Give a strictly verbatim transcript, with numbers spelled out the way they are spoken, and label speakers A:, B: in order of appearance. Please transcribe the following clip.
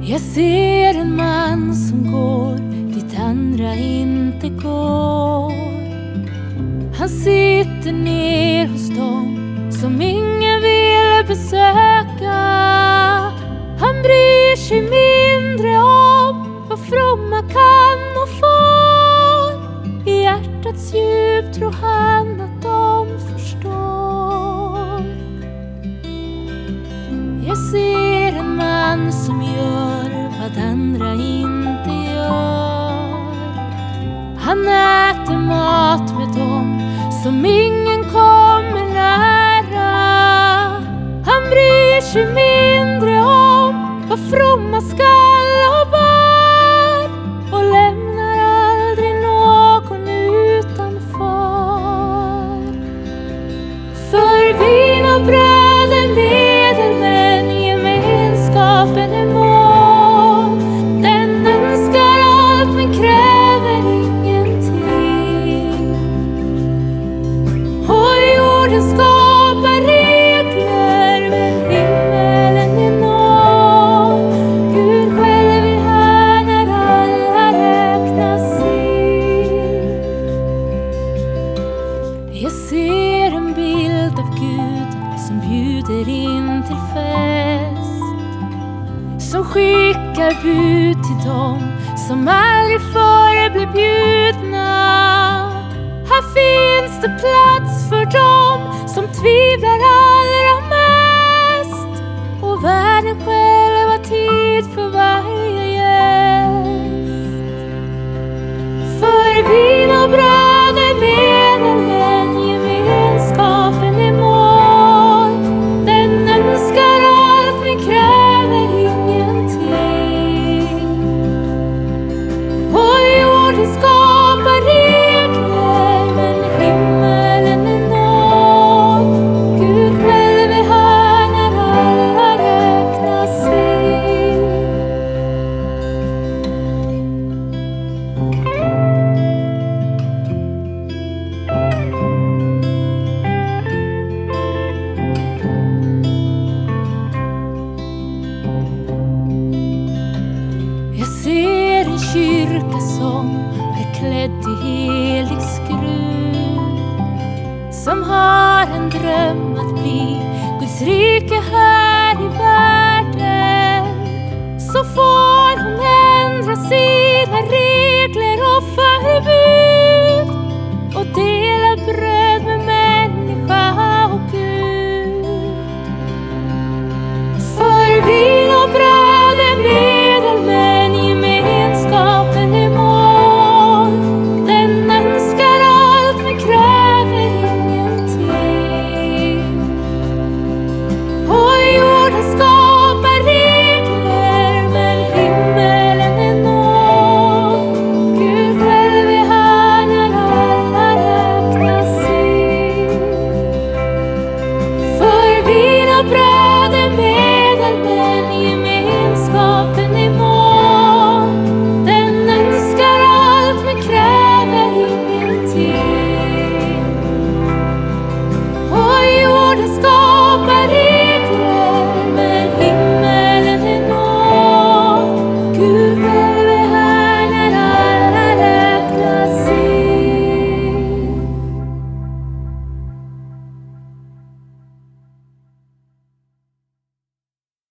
A: Jag ser en man som går dit andra inte går. Han sitter ner hos dem som ingen vill besöka. Han bryr sig mindre om vad fromma kan och får. I hjärtats djup tror han att de förstår. Jag ser en man som gör vad andra inte gör. Han äter mat med dem som ingen kommer nära. Han bryr sig mindre om vad fromma skall och bör. Och lämnar aldrig någon utanför. För vin och bröd är medel, men gemenskapen är mål. Den önskar allt men kräver ingenting. Och jorden skapar regler, men himmelen är noll. Gud själv är här när alla räknas in. Jag ser en bild av Gud som bjuder in till fest, som skickar bud till dem som aldrig förr blir bjudna. Här finns det plats för dem som tvivlar allra mest, och världen själv har tid för varje gäst. För vin och bröd är medel, men gemenskapen är mål. Den önskar allt men kräver ingenting. Och jorden skapar regler, men himmelen är noll. Gud själv är här när alla räknas in. Jag ser en kyrka som är klädd i helig skrud, som har en dröm att bli Guds rike.